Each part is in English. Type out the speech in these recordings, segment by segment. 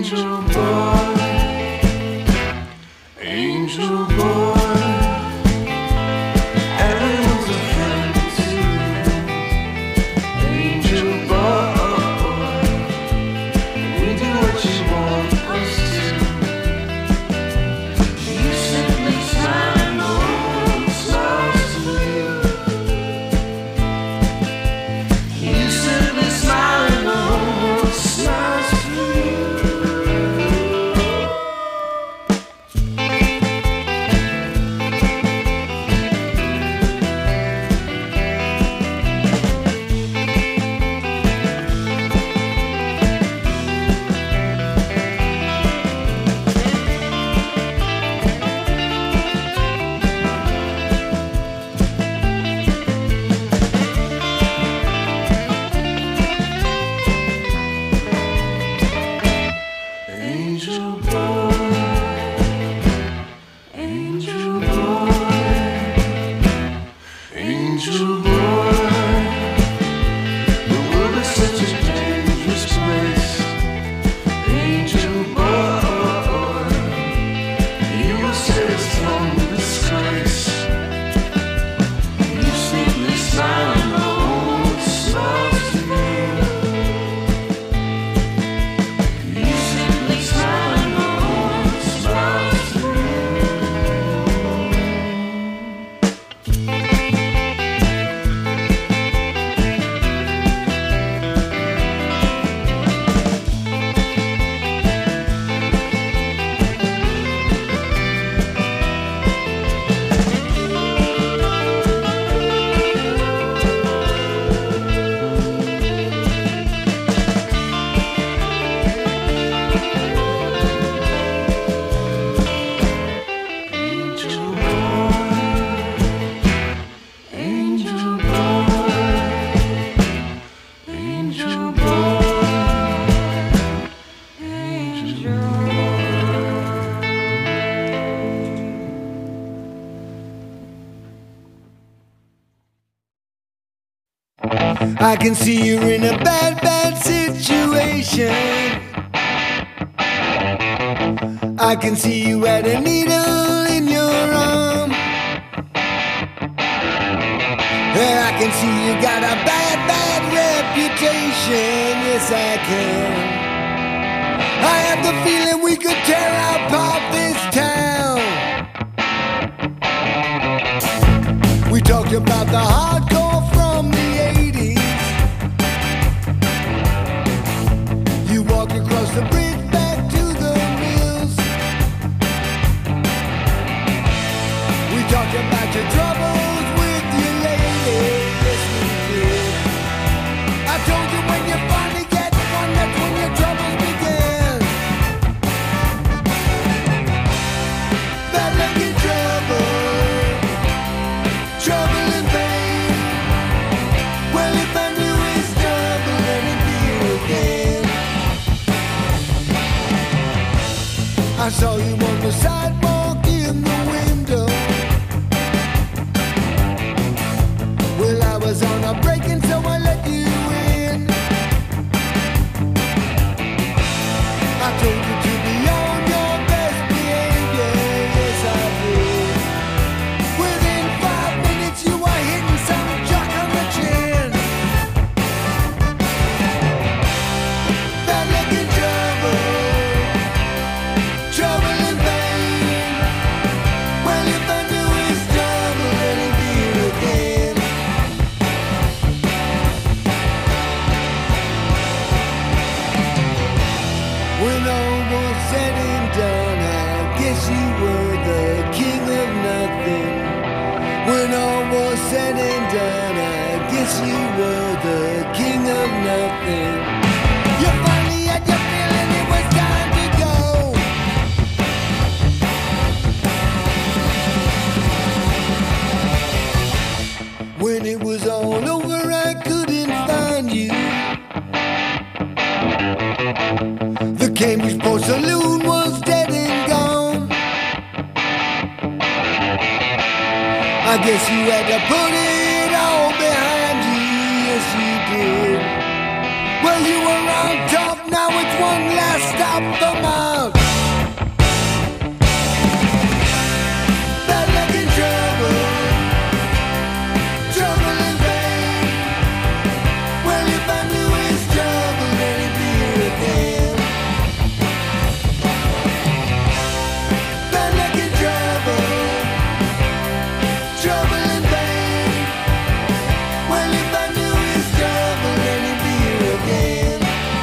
I can see you're in a bad, bad situation. I can see you had a needle in your arm. And I can see you got a bad, bad reputation. Yes, I can. I have the feeling we could tear apart this town. We talked about the hardcore from the 80s. You walk across the bridge back to the mills. We talked about your troubles with your lady. Yes, we did. I told you when you finally get one, that's when your troubles begin. Bad luck in trouble. Trouble and pain. Well, if I knew his trouble, then it'd be again. I saw you on the sidewalk in the window. Well, I was on a break and so I let you in. I told you to be on your best behavior. Yes, I did. Within 5 minutes you were hitting some jock on the chin. Bad luck in trouble. Trouble and pain. Well, if I knew his trouble, then it'd be again. When all was said and done, I guess you were the king of nothing. When all was said and done, I guess you were the king of nothing. You finally had your feeling it was time to go. When it was all over, I couldn't find you. The Cambridge Port Saloon was dead and gone. I guess you had to put it all behind you. Yes, you did. Well, you were on top, now it's one last stop the march. Bad luck and trouble, trouble and pain. Well, if I knew his trouble, then he'd be here again. Bad luck and trouble, trouble and pain. Well, if I knew his trouble, then he'd be here again.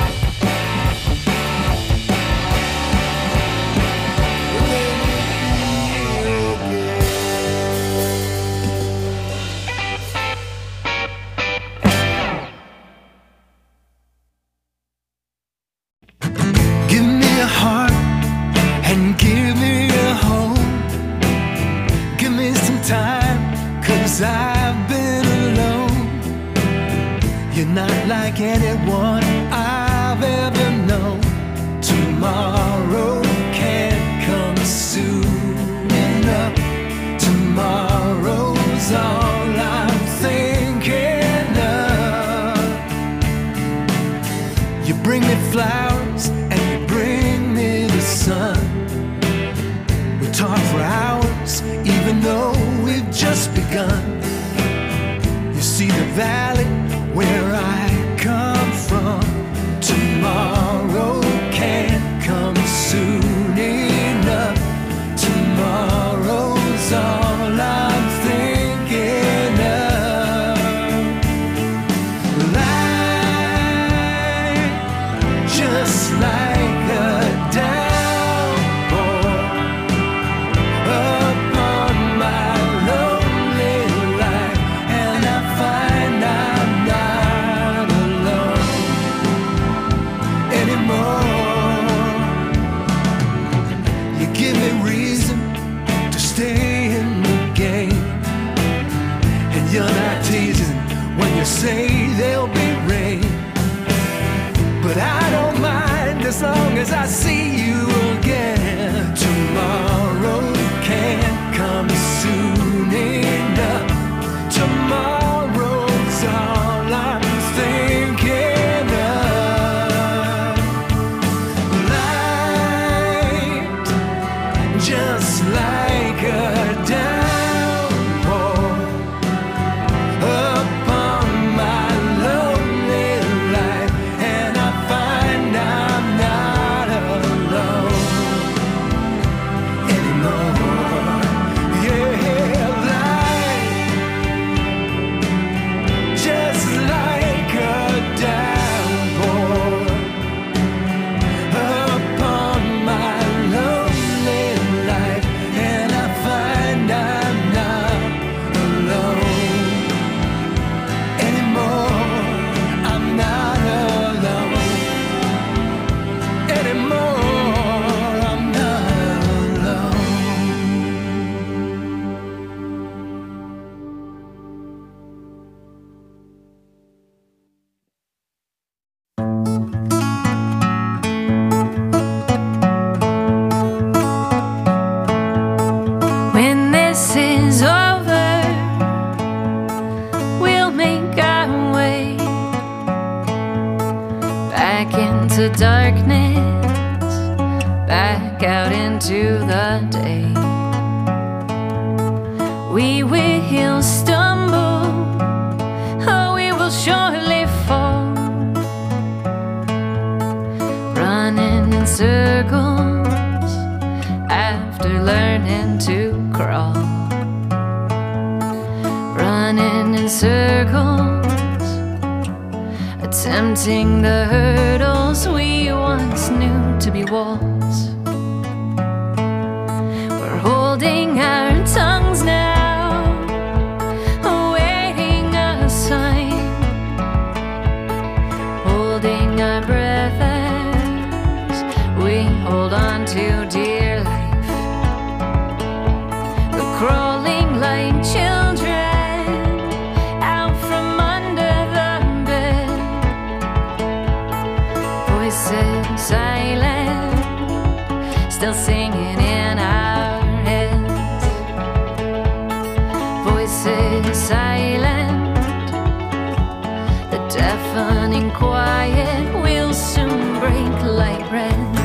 Give me a heart and give me a home. Give me some time, 'cause I've been alone. You're not like anyone I've ever known. Tomorrow can't come soon enough. Tomorrow's all I'm thinking of. You bring me flowers and you bring me the sun. We talk for hours, even though we've just begun. You see the valley where I come from. Tomorrow can't come soon enough. Tomorrow's all I'm thinking of. Light, just like a downpour upon my lonely life, and I find I'm not alone anymore. You give me reason to stay in the game, and you're not teasing when you say there'll be rain. But I don't mind as long as I see you again. Tomorrow can't come soon enough. Tomorrow's all I'm thinking of. Light, just like a downpour upon my lonely life, and I find I'm not alone anymore. Yeah, light, just like a downpour upon my lonely life, and I find I'm not alone anymore. I'm not alone anymore. I'm not alone. When this is over, we'll make our way back into darkness, back out into the day. We will stumble, oh, we will surely fall, running in circles after learning to crawl, running in circles, attempting the hurdles we once knew to be walls. We're holding our tongues now, awaiting a sign, holding our breath as we hold on to dear life. We're crawling like children out from under the bed, voices silent, still singing in our heads. Voices silent, the deafening quiet will soon break like bread.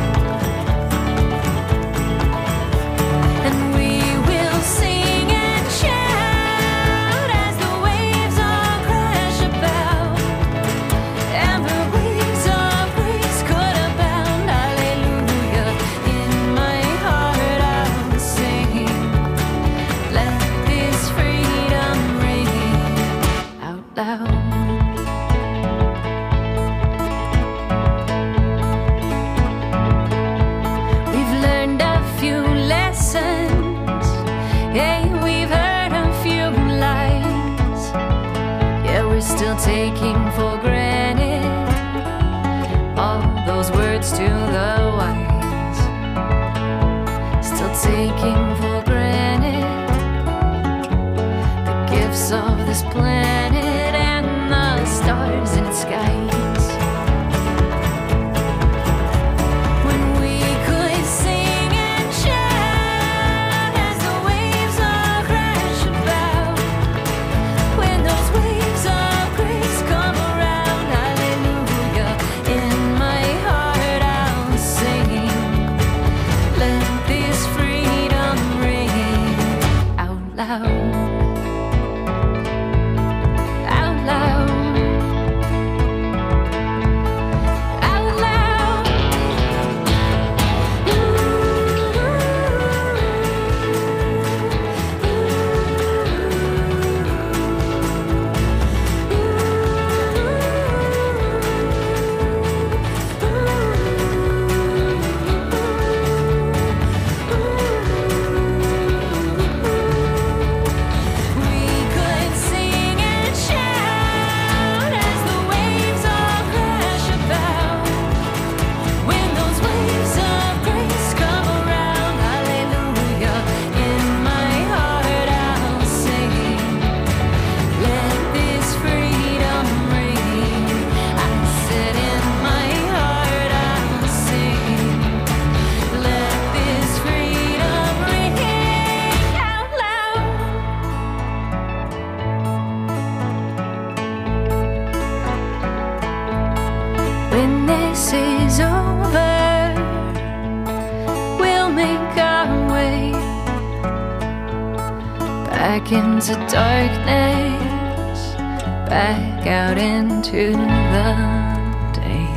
back into darkness, back out into the day.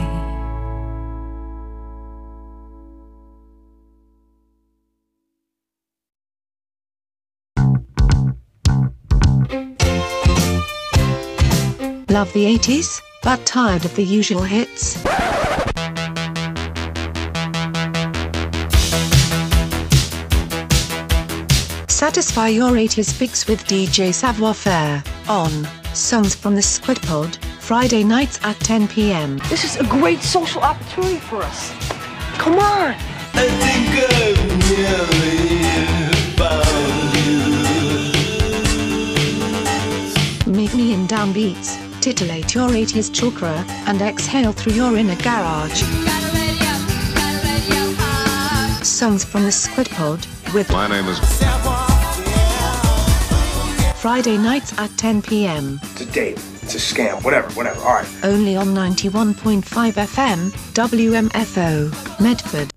Love the 80s, but tired of the usual hits? Satisfy your 80s fix with DJ Savoir Faire on Songs from the Squid Pod, Friday nights at 10 p.m. This is a great social opportunity for us. Come on! I think I've nearly found you. Meet me in downbeats, titillate your 80s chakra, and exhale through your inner garage. Songs from the Squid Pod with My name is Friday nights at 10 p.m. It's a date. It's a scam. Whatever. All right. Only on 91.5 FM, WMFO, Medford.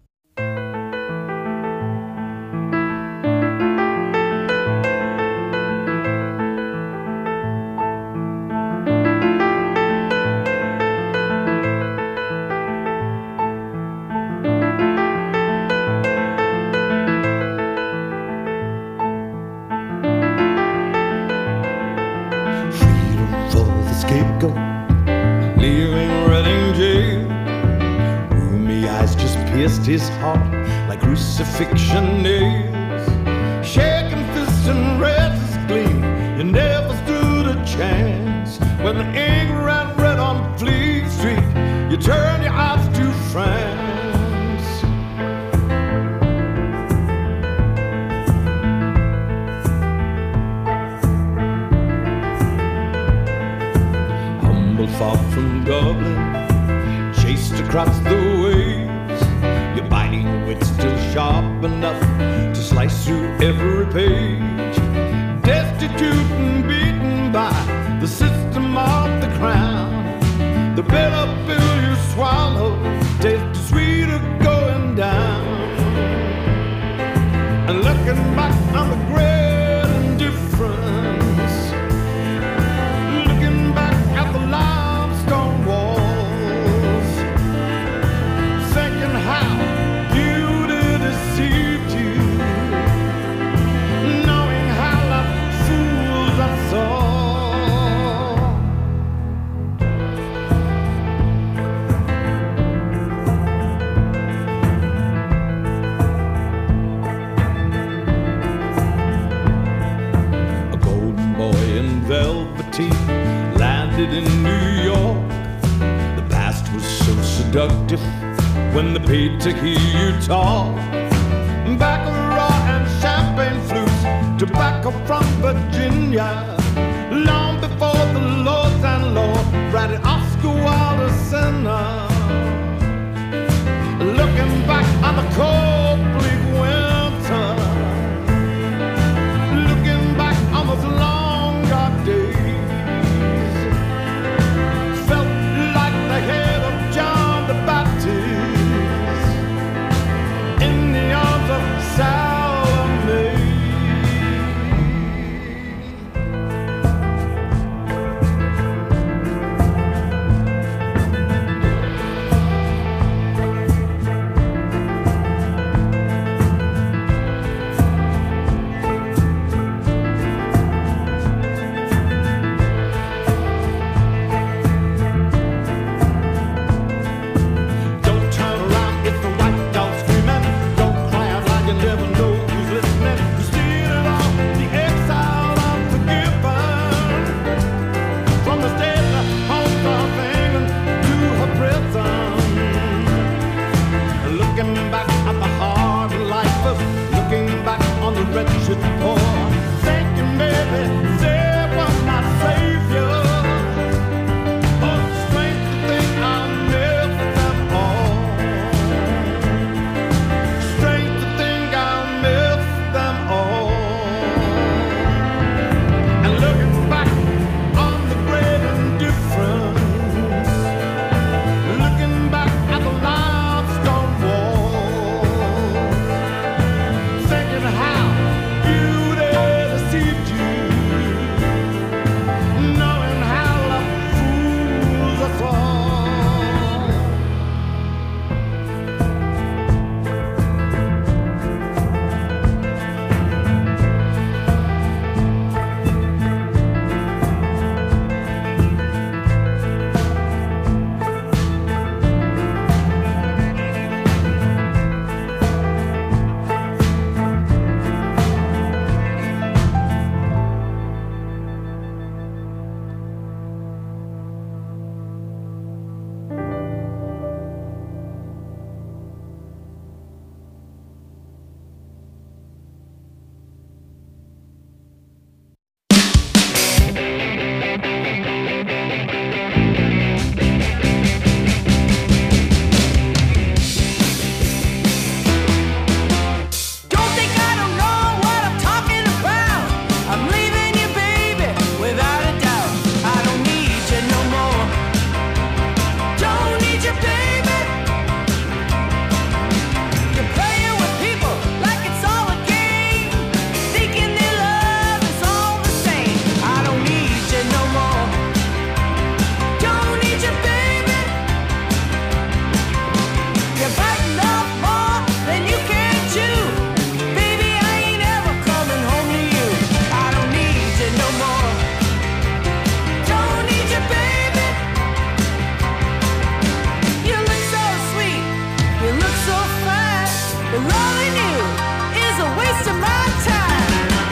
His heart like crucifixion nails, shaking fists and red as gleam. You never stood a chance when the ink ran red on Fleet Street. You turn your eyes to France. Humble far from Dublin, chased across the waves. Your biting wit still sharp enough to slice through every page. Destitute and beaten by the system of the crown. The bitter pill you swallow tastes sweeter going down. And looking back on the great indifference, looking back at the limestone walls, thinking how beauty deceived you, knowing how like fools I saw. A golden boy in velveteen landed in New York. The past was so seductive when they paid to hear you talk. Baccarat and champagne flutes, tobacco from Virginia. Long before the lords and lords ratted Oscar Wilde sinner. Looking back on the cold bleak winter, looking back on those long dark days, felt like the head of John the Baptist in the arms of Salome. Loving you is a waste of my time.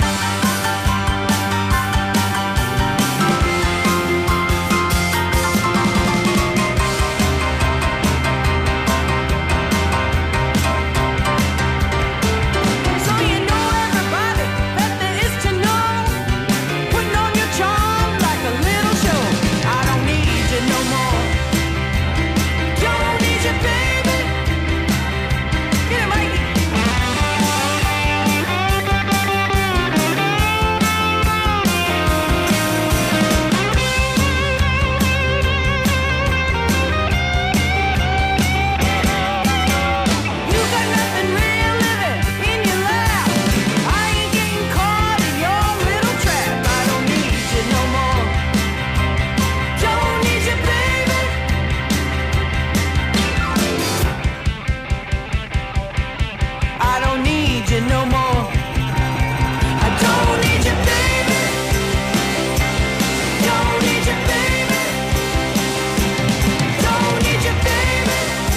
So you know everybody that there is to know, putting on your charm like a little show. I don't need you no more. Don't need you, baby. Get it, Mikey. You got nothing real living in your lap. I ain't getting caught in your little trap. I don't need you no more. Don't need you, baby. I don't need you no more. I don't need you, baby. Don't need you, baby. Don't need you, baby.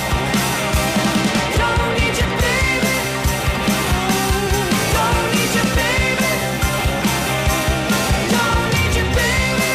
Don't need you, baby. Don't need you, baby. Don't need you, baby.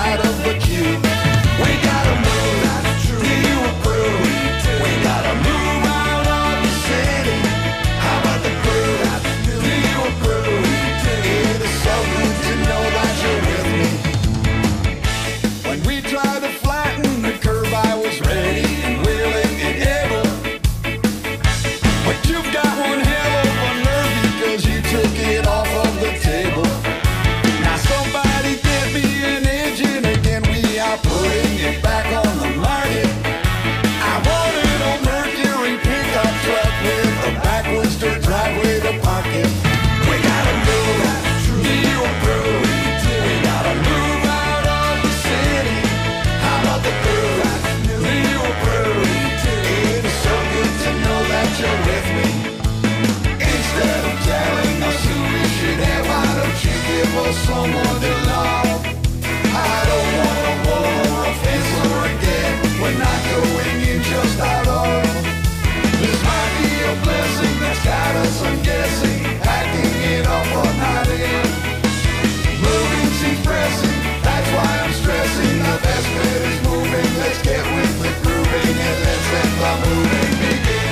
side of the queue. We gotta move, that's true. Do you approve? We gotta move out of the city. How about the crew? Do you approve? It is so good to know that you're with me. When we tried to flatten the curve, I was ready and willing and able. But you've got one hell of a nerve because you took it off of the table. Now somebody get me an engine again. We are putting it back on the market. I wanted a Mercury pickup truck with a backwards dirt driveway to park it. We gotta move, do you approve? We gotta move out of the city. How about the crew? Do you approve? It is so good to know that you're with me. Instead of telling us who we should have, why don't you give us someone to love? I don't want a wall or a fence or a gate. We're not going in just out of. This might be a blessing that's got us unguessing, hacking it up or not in. Moving seems pressing, that's why I'm stressing. The best bet is moving. Let's get with the grooving and let's let the moving begin.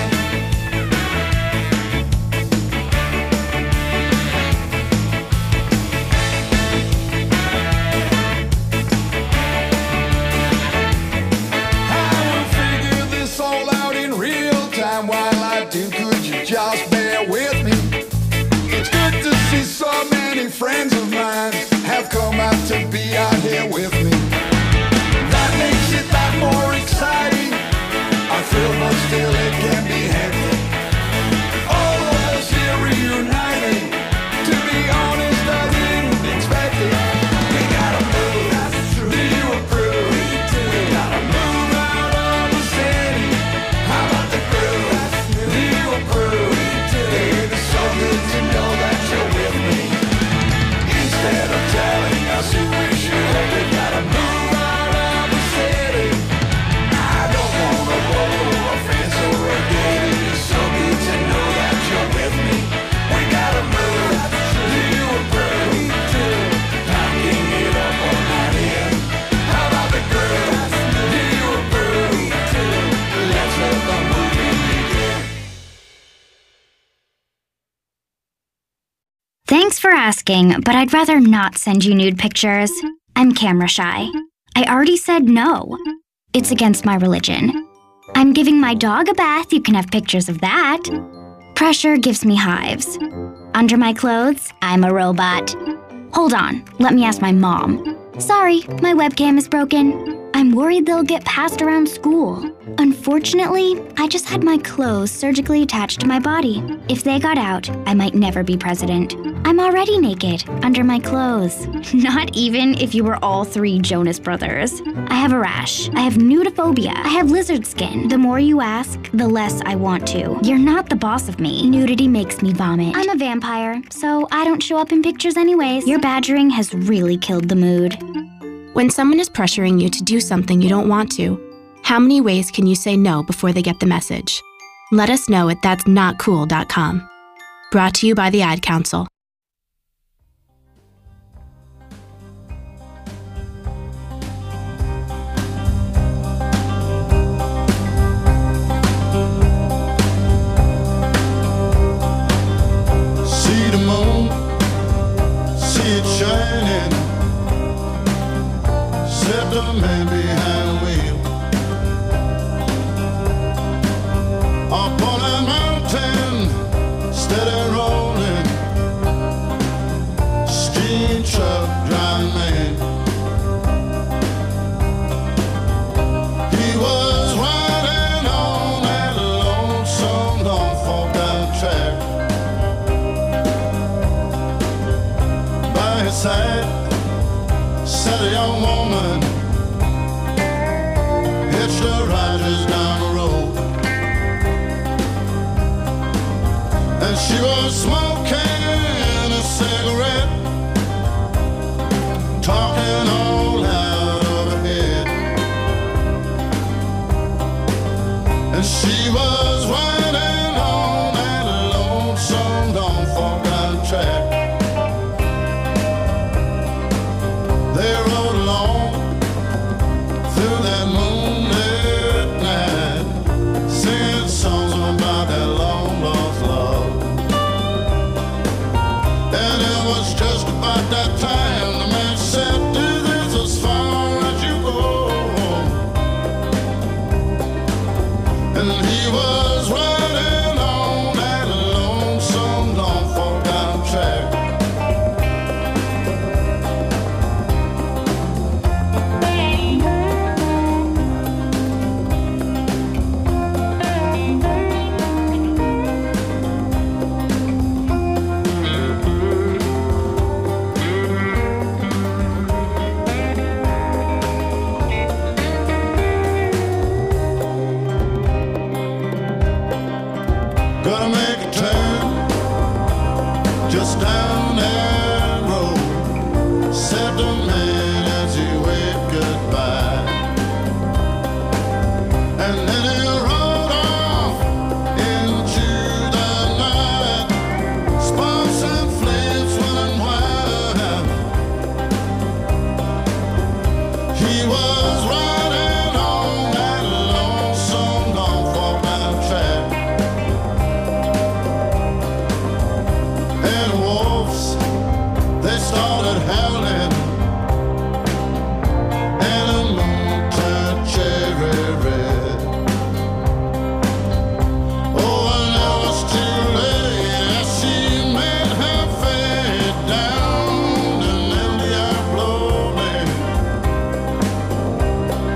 While I do, could you just bear with me? It's good to see so many friends of mine have come out to be out here with me. That makes it that more exciting. I feel but still it can be hectic. All of us here reuniting. To be honest, I didn't expect it. We gotta move, that's true. Do you approve? We gotta move out of the city. How about the crew? Do you approve? It is so good to know that you're with me. Instead of telling us who we should have, we gotta move out of the city. I don't want a wall or a fence or a gate. It is so good to know that you're with me. We gotta move. Do you approve? Packing it up or not in. How about the crew? Do you approve? Let's let the movie begin. Thanks for asking, but I'd rather not send you nude pictures. I'm camera shy. I already said no. It's against my religion. I'm giving my dog a bath, you can have pictures of that. Pressure gives me hives. Under my clothes, I'm a robot. Hold on, let me ask my mom. Sorry, my webcam is broken. I'm worried they'll get passed around school. Unfortunately, I just had my clothes surgically attached to my body. If they got out, I might never be president. I'm already naked, under my clothes. Not even if you were all three Jonas Brothers. I have a rash. I have nudophobia. I have lizard skin. The more you ask, the less I want to. You're not the boss of me. Nudity makes me vomit. I'm a vampire, so I don't show up in pictures anyways. Your badgering has really killed the mood. When someone is pressuring you to do something you don't want to, how many ways can you say no before they get the message? Let us know at that'snotcool.com. Brought to you by the Ad Council. See the moon, see it shining. Set the man behind the wheel. Up on a mountain, steady rolling. Steam truck driving man. He was riding on that lonesome Norfolk down track. By his side sat a young woman, hitched her riders down the road. And she was smoking a cigarette, talking all out of her head. And she was riding on that lonesome Norfolk down track. They rode along He was riding on that lonesome Norfolk Bound track, and wolves, they started howling, and a moon turned cherry red. Oh, and it was too late as she made her fade down an empty air blowing.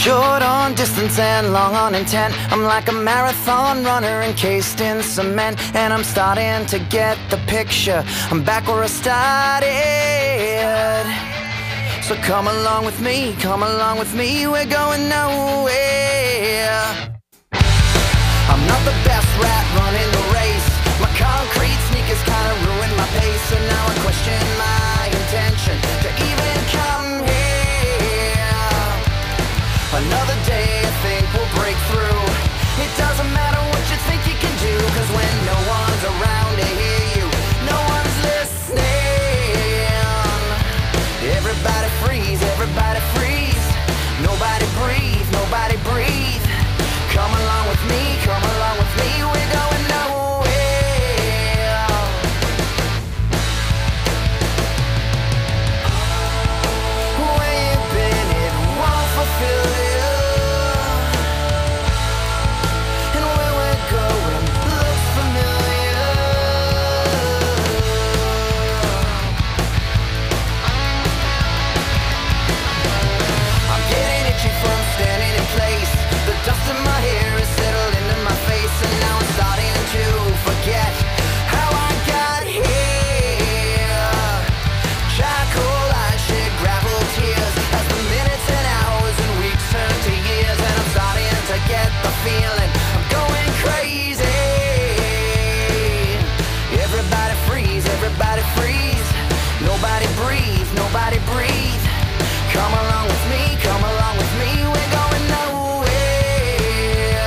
Short on distance and long on intent. I'm like a marathon runner encased in cement, and I'm starting to get the picture. I'm back where I started. So come along with me, we're going nowhere. I'm not the best rat running the race. My concrete sneakers kinda ruined my pace, and now I question my intention to even come here. Another day I think we'll break through. It doesn't matter what you think you can do, 'cause when no one's around to hear you, no one's listening. Everybody freeze, nobody breathe, nobody breathe. Come along with me, we're going nowhere. Where you been, it won't fulfill you. And where we're going looks familiar. I'm getting itchy from standing in place. The dust in my hair is settled into my face, and now I'm starting to forget how I got here. Charcoal eyes shed gravel tears as the minutes and hours and weeks turn to years, and I'm starting to get the feeling I'm going crazy. Everybody freeze, nobody breathe, nobody breathe. Come along with me, we're going nowhere.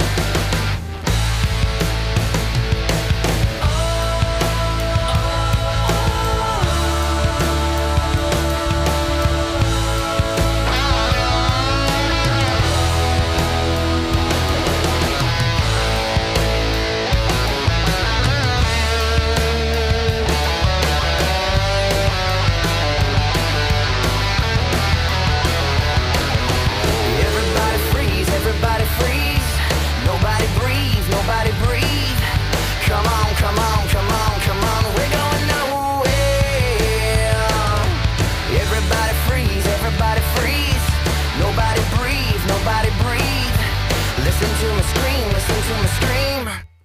Everybody freeze, nobody breathe, nobody breathe. Come on, we're going nowhere. Everybody freeze, nobody breathe. Listen to me scream.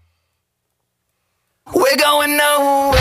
We're going nowhere.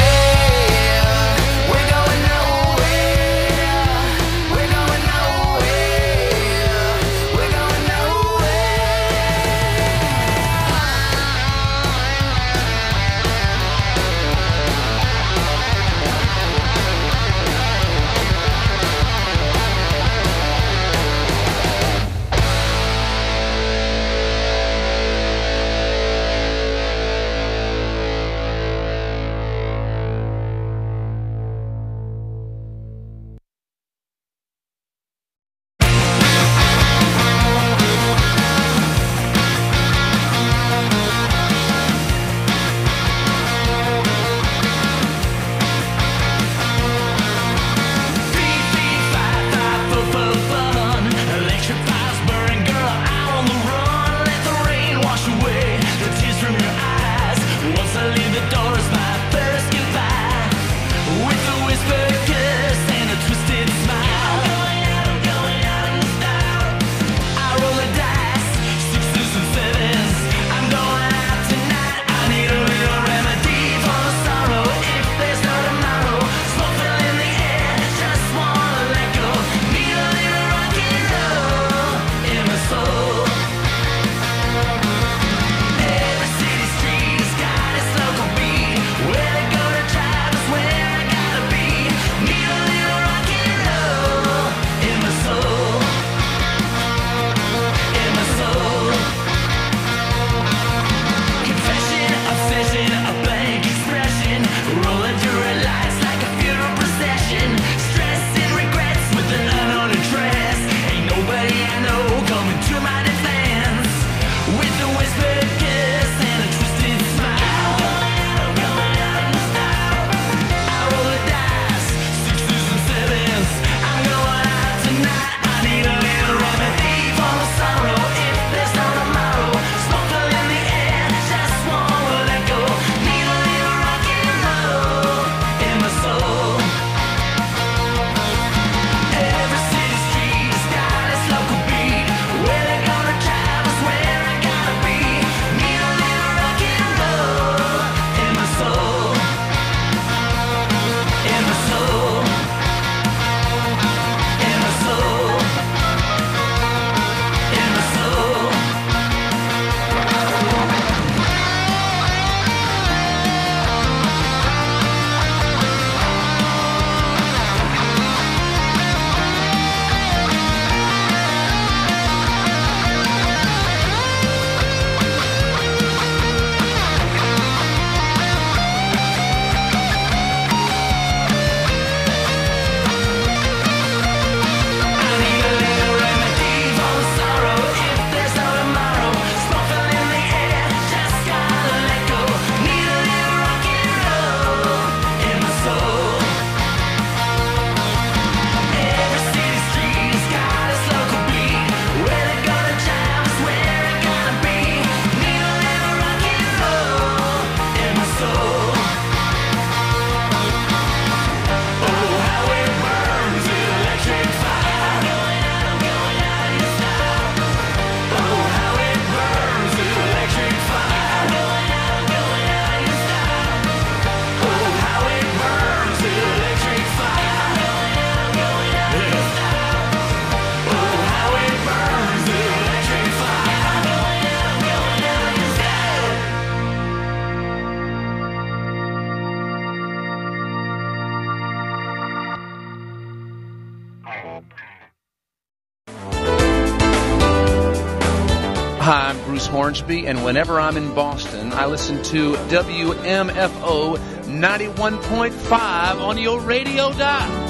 West Hornsby, and whenever I'm in Boston, I listen to WMFO 91.5 on your radio dial.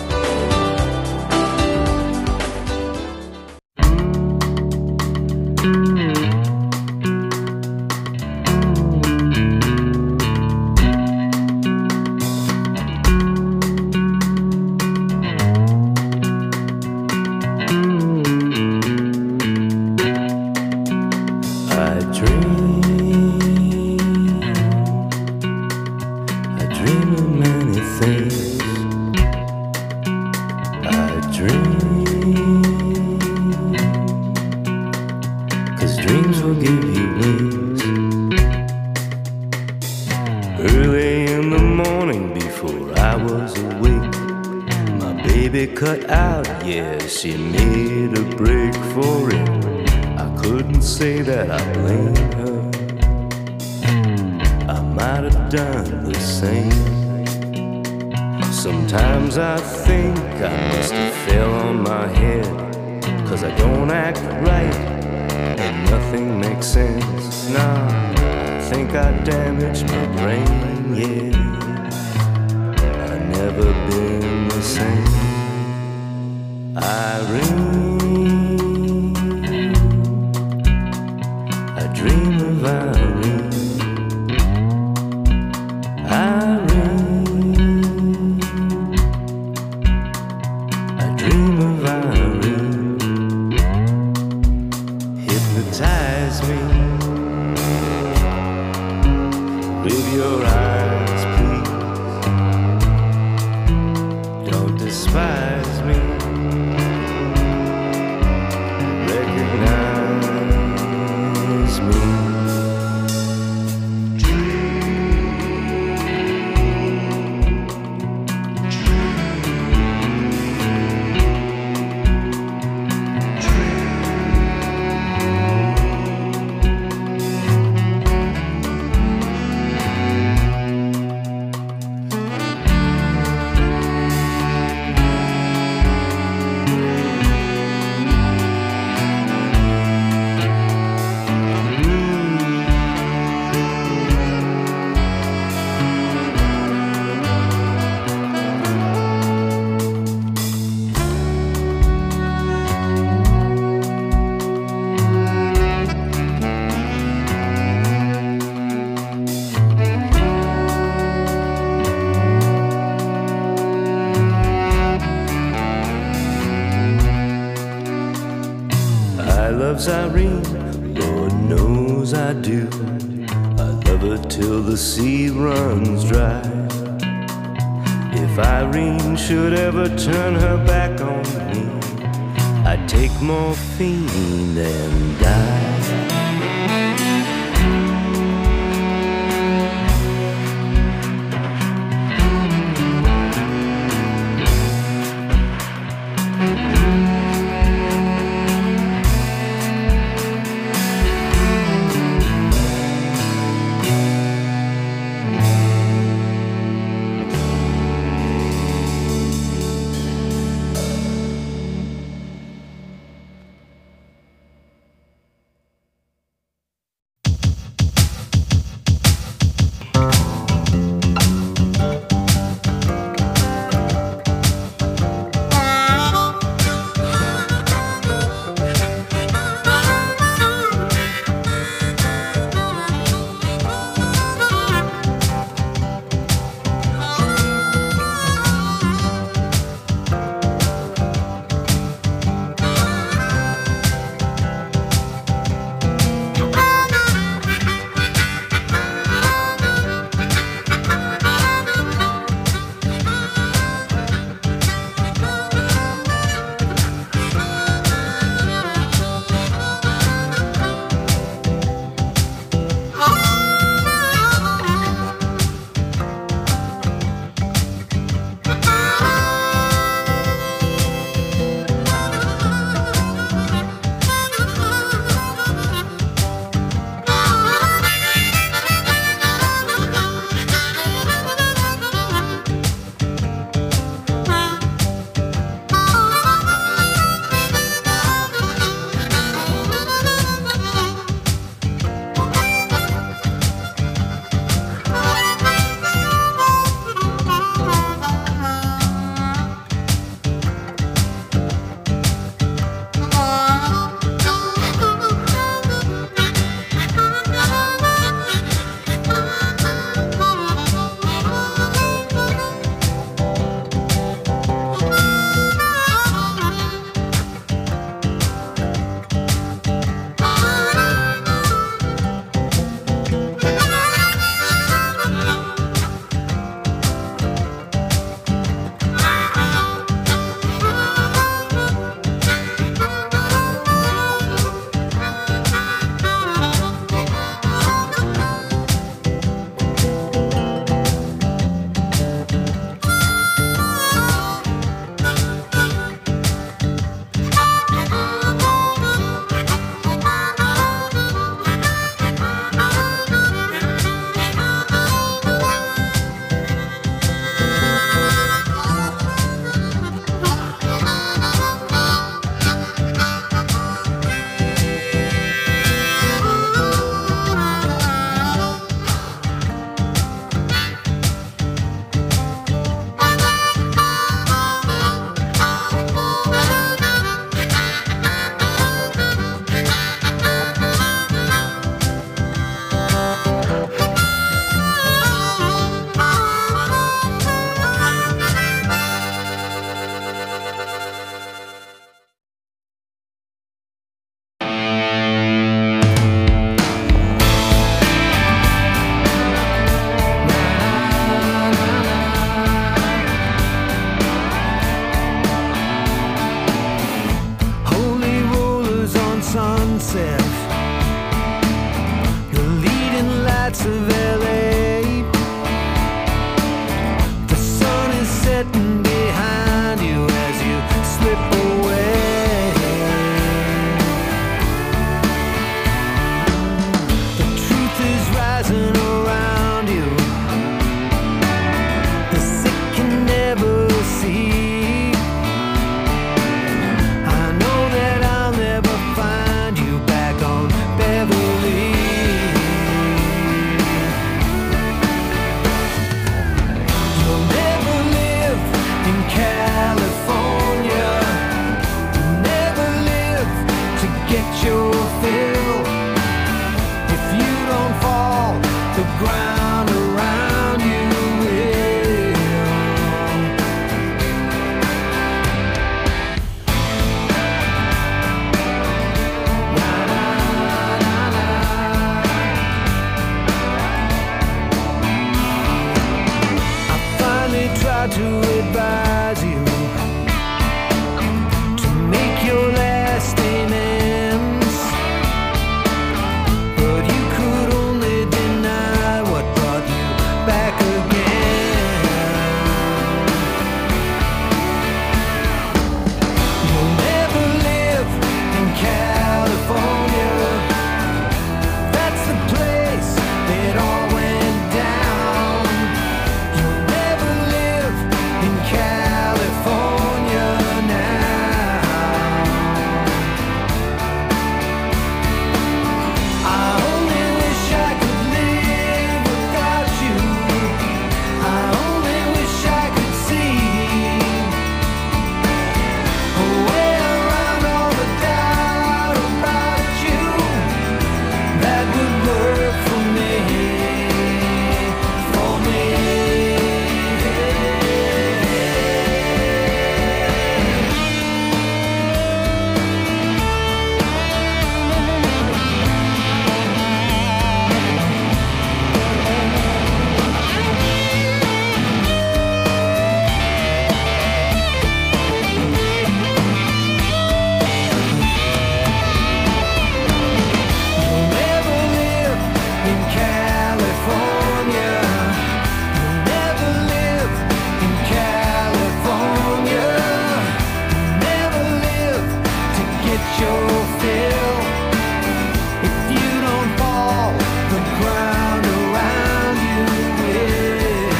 She made a break for it. I couldn't say that I blame her. I might have done the same. Sometimes I think I must have fell on my head, 'cause I don't act right and nothing makes sense. Nah, I think I damaged my brain, yeah. I've never been the same. I dream of Irene. I dream of Irene. Hypnotize me with your eyes, please. Don't despise me. Recognize me. Irene, Lord knows I do. I love her till the sea runs dry. If Irene should ever turn her back on me, I'd take morphine and die. streets of LA. The sun is setting behind you as you slip away. The truth is rising around you. The sick can never see. I know that I'll never find you back on Beverly. You'll never live in California. You'll never live to get your fill. If you don't fall, the ground around you will. I finally tried to advise you to make your last amends, but you could only deny what brought you back again. You'll never live in California. That's the place it all went down. You'll never live in California now. I only wish I could live without you. I only wish I could see a way around all the doubt about you that would work for me, for me. You'll never live in California. You'll never live in California. You'll never live to get your fill. If you don't fall, the ground around you will.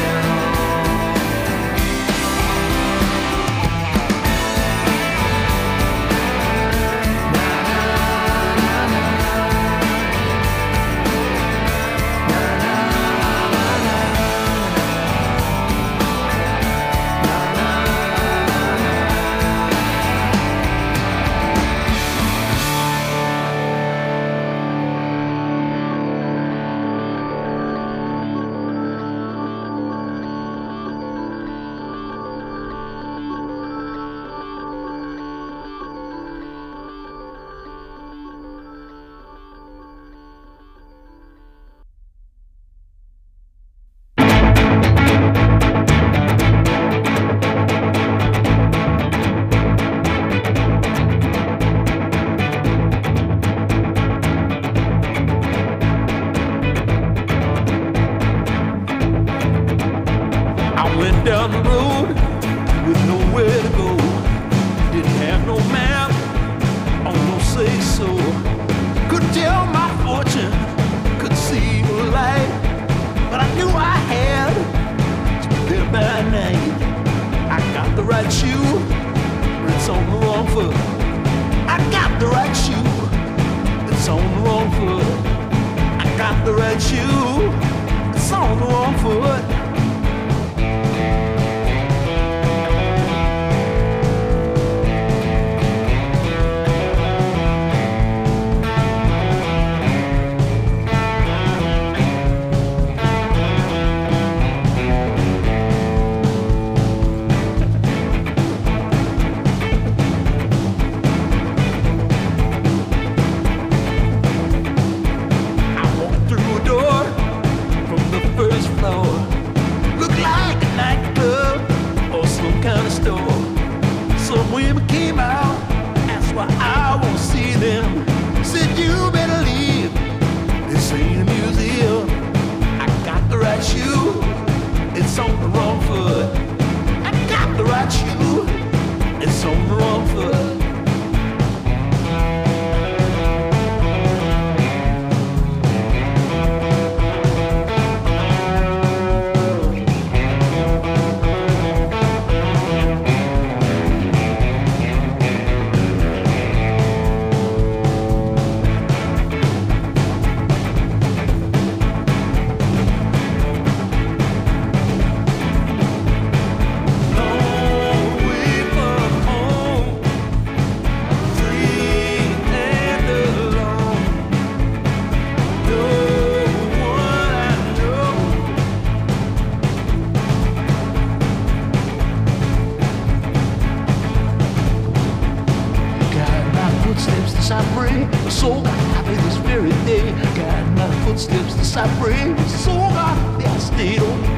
I went down the road with nowhere to go. Didn't have no map or no say so. Couldn't tell my fortune, couldn't see a light, but I knew I had to be there by night. I got the right shoe, but it's on the wrong foot. I got the right shoe, it's on the wrong foot. I got the right shoe, it's on the wrong foot. soga, they stayed on.